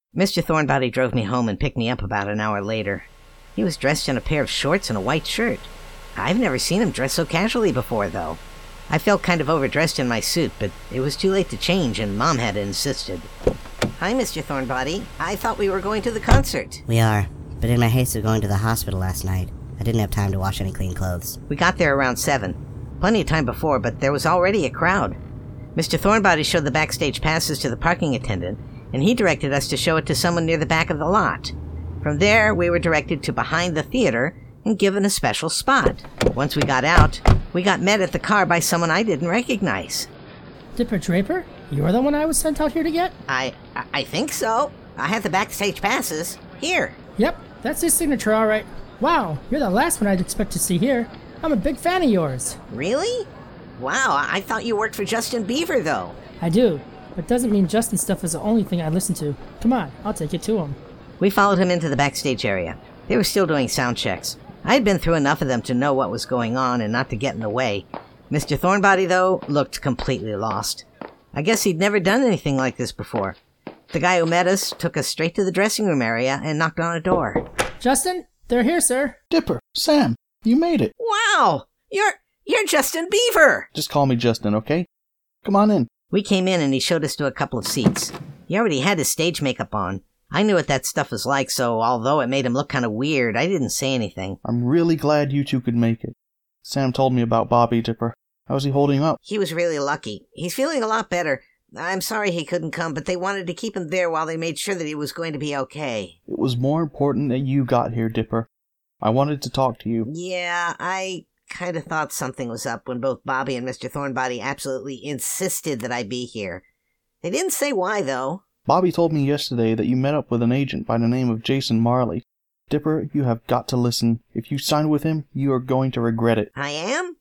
Mr. Thornbody drove me home and picked me up about an hour later. He was dressed in a pair of shorts and a white shirt. I've never seen him dress so casually before, though. I felt kind of overdressed in my suit, but it was too late to change, and Mom had insisted. Hi, Mr. Thornbody. I thought we were going to the concert. We are, but in my haste of going to the hospital last night, I didn't have time to wash any clean clothes. We got there around 7. Plenty of time before, but there was already a crowd. Mr. Thornbody showed the backstage passes to the parking attendant, and he directed us to show it to someone near the back of the lot. From there, we were directed to behind the theater and given a special spot. Once we got out, we got met at the car by someone I didn't recognize. Dipper Draper? You're the one I was sent out here to get? I think so. I had the backstage passes. Here. Yep, that's his signature, all right. Wow, you're the last one I'd expect to see here. I'm a big fan of yours. Really? Wow, I thought you worked for Justin Bieber, though. I do, but doesn't mean Justin stuff is the only thing I listen to. Come on, I'll take you to him. We followed him into the backstage area. They were still doing sound checks. I had been through enough of them to know what was going on and not to get in the way. Mr. Thornbody, though, looked completely lost. I guess he'd never done anything like this before. The guy who met us took us straight to the dressing room area and knocked on a door. Justin, they're here, sir. Dipper, Sam, you made it. Wow! You're Justin Bieber! Just call me Justin, okay? Come on in. We came in and he showed us to a couple of seats. He already had his stage makeup on. I knew what that stuff was like, so although it made him look kind of weird, I didn't say anything. I'm really glad you two could make it. Sam told me about Bobby, Dipper. How's he holding up? He was really lucky. He's feeling a lot better. I'm sorry he couldn't come, but they wanted to keep him there while they made sure that he was going to be okay. It was more important that you got here, Dipper. I wanted to talk to you. Yeah, I kind of thought something was up when both Bobby and Mr. Thornbody absolutely insisted that I be here. They didn't say why, though. Bobby told me yesterday that you met up with an agent by the name of Jason Marley. Dipper, you have got to listen. If you sign with him, you are going to regret it. I am?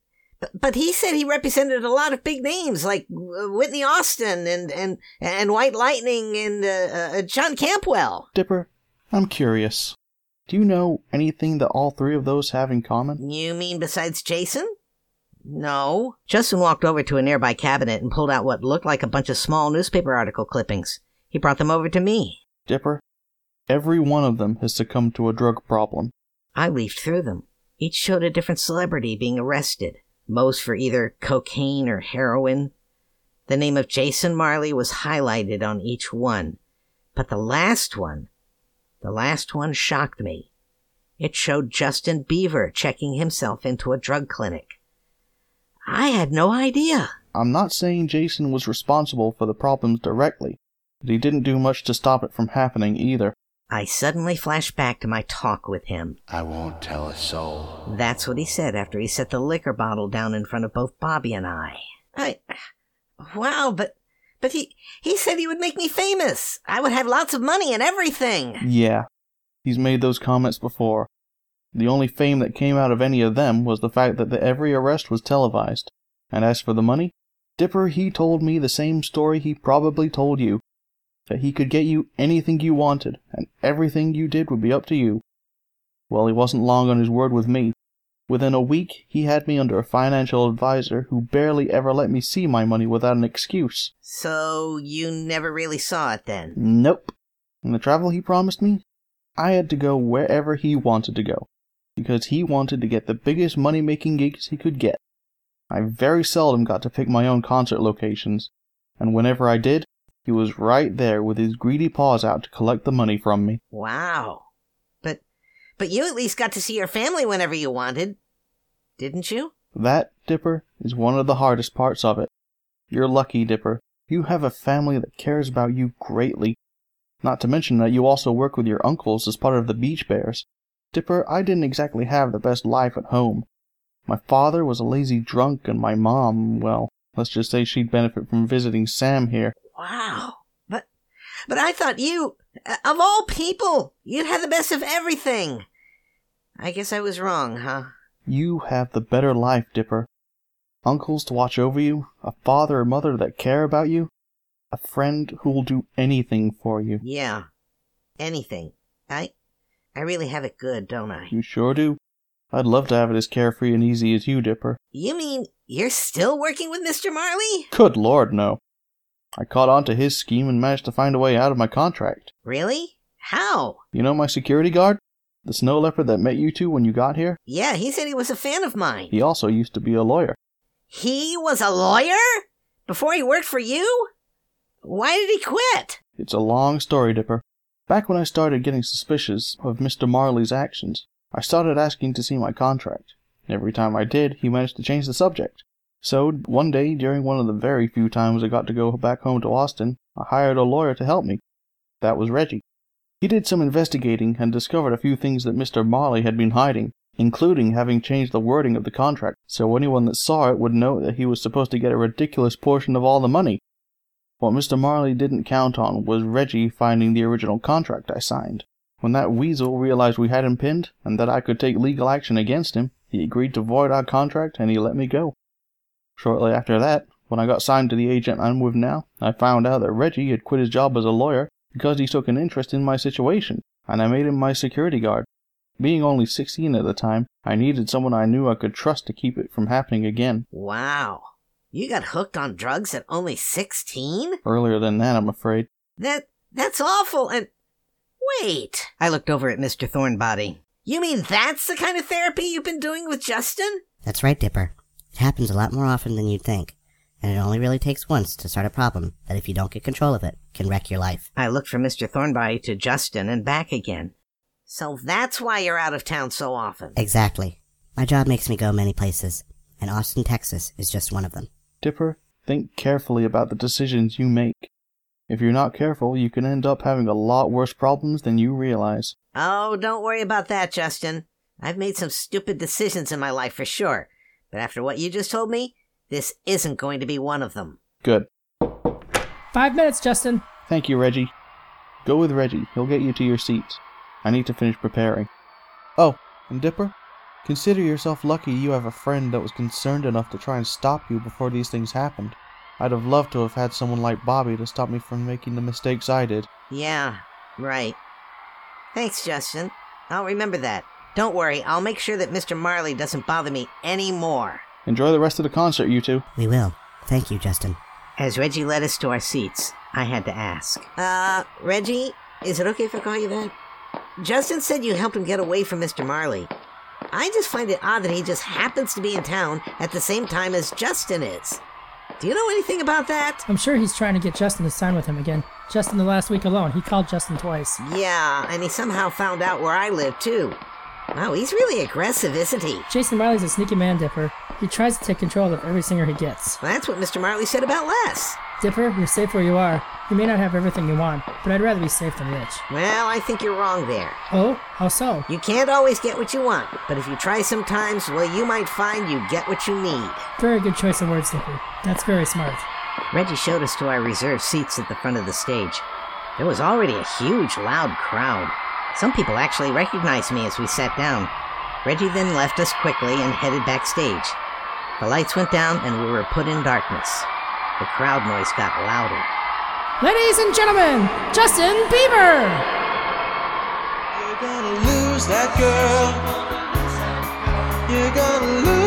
But he said he represented a lot of big names, like Whitney Austin and White Lightning and John Campwell. Dipper, I'm curious. Do you know anything that all three of those have in common? You mean besides Jason? No. Justin walked over to a nearby cabinet and pulled out what looked like a bunch of small newspaper article clippings. He brought them over to me. Dipper, every one of them has succumbed to a drug problem. I leafed through them. Each showed a different celebrity being arrested. Most for either cocaine or heroin. The name of Jason Marley was highlighted on each one. But the last one shocked me. It showed Justin Bieber checking himself into a drug clinic. I had no idea. I'm not saying Jason was responsible for the problems directly, but he didn't do much to stop it from happening either. I suddenly flashed back to my talk with him. I won't tell a soul. That's what he said after he set the liquor bottle down in front of both Bobby and I. Wow, but he said he would make me famous. I would have lots of money and everything. Yeah, he's made those comments before. The only fame that came out of any of them was the fact that every arrest was televised. And as for the money, Dipper, he told me the same story he probably told you. That he could get you anything you wanted, and everything you did would be up to you. Well, he wasn't long on his word with me. Within a week, he had me under a financial advisor who barely ever let me see my money without an excuse. So, you never really saw it then? Nope. And the travel he promised me, I had to go wherever he wanted to go, because he wanted to get the biggest money-making gigs he could get. I very seldom got to pick my own concert locations, and whenever I did, he was right there with his greedy paws out to collect the money from me. Wow. But you at least got to see your family whenever you wanted, didn't you? That, Dipper, is one of the hardest parts of it. You're lucky, Dipper. You have a family that cares about you greatly. Not to mention that you also work with your uncles as part of the Beach Bears. Dipper, I didn't exactly have the best life at home. My father was a lazy drunk, and my mom, well, let's just say she'd benefit from visiting Sam here. Wow. But I thought you, of all people, you'd have the best of everything. I guess I was wrong, huh? You have the better life, Dipper. Uncles to watch over you, a father or mother that care about you, a friend who'll do anything for you. Yeah, anything. I really have it good, don't I? You sure do. I'd love to have it as carefree and easy as you, Dipper. You mean you're still working with Mr. Marley? Good Lord, no. I caught on to his scheme and managed to find a way out of my contract. Really? How? You know my security guard? The snow leopard that met you two when you got here? Yeah, he said he was a fan of mine. He also used to be a lawyer. He was a lawyer? Before he worked for you? Why did he quit? It's a long story, Dipper. Back when I started getting suspicious of Mr. Marley's actions, I started asking to see my contract. Every time I did, he managed to change the subject. So, one day, during one of the very few times I got to go back home to Austin, I hired a lawyer to help me. That was Reggie. He did some investigating and discovered a few things that Mr. Marley had been hiding, including having changed the wording of the contract, so anyone that saw it would know that he was supposed to get a ridiculous portion of all the money. What Mr. Marley didn't count on was Reggie finding the original contract I signed. When that weasel realized we had him pinned, and that I could take legal action against him, he agreed to void our contract and he let me go. Shortly after that, when I got signed to the agent I'm with now, I found out that Reggie had quit his job as a lawyer because he took an interest in my situation, and I made him my security guard. Being only 16 at the time, I needed someone I knew I could trust to keep it from happening again. Wow. You got hooked on drugs at only 16? Earlier than that, I'm afraid. That's awful, and... Wait. I looked over at Mr. Thornbody. You mean that's the kind of therapy you've been doing with Justin? That's right, Dipper. It happens a lot more often than you'd think. And it only really takes once to start a problem that if you don't get control of it, can wreck your life. I looked from Mr. Thornbody to Justin and back again. So that's why you're out of town so often. Exactly. My job makes me go many places, and Austin, Texas is just one of them. Dipper, think carefully about the decisions you make. If you're not careful, you can end up having a lot worse problems than you realize. Oh, don't worry about that, Justin. I've made some stupid decisions in my life for sure. But after what you just told me, this isn't going to be one of them. Good. 5 minutes, Justin. Thank you, Reggie. Go with Reggie. He'll get you to your seats. I need to finish preparing. Oh, and Dipper, consider yourself lucky you have a friend that was concerned enough to try and stop you before these things happened. I'd have loved to have had someone like Bobby to stop me from making the mistakes I did. Yeah, right. Thanks, Justin. I'll remember that. Don't worry, I'll make sure that Mr. Marley doesn't bother me anymore. Enjoy the rest of the concert, you two. We will. Thank you, Justin. As Reggie led us to our seats, I had to ask. Reggie, is it okay if I call you that? Justin said you helped him get away from Mr. Marley. I just find it odd that he just happens to be in town at the same time as Justin is. Do you know anything about that? I'm sure he's trying to get Justin to sign with him again. Just in the last week alone, he called Justin twice. Yeah, and he somehow found out where I live, too. Wow, he's really aggressive, isn't he? Jason Marley's a sneaky man, Dipper. He tries to take control of every singer he gets. That's what Mr. Marley said about Les. Dipper, you're safe where you are. You may not have everything you want, but I'd rather be safe than rich. Well, I think you're wrong there. Oh? How so? You can't always get what you want, but if you try sometimes, well, you might find you get what you need. Very good choice of words, Dipper. That's very smart. Reggie showed us to our reserved seats at the front of the stage. There was already a huge, loud crowd. Some people actually recognized me as we sat down. Reggie then left us quickly and headed backstage. The lights went down and we were put in darkness. The crowd noise got louder. Ladies and gentlemen, Justin Bieber! You're gonna lose that girl. You're gonna lose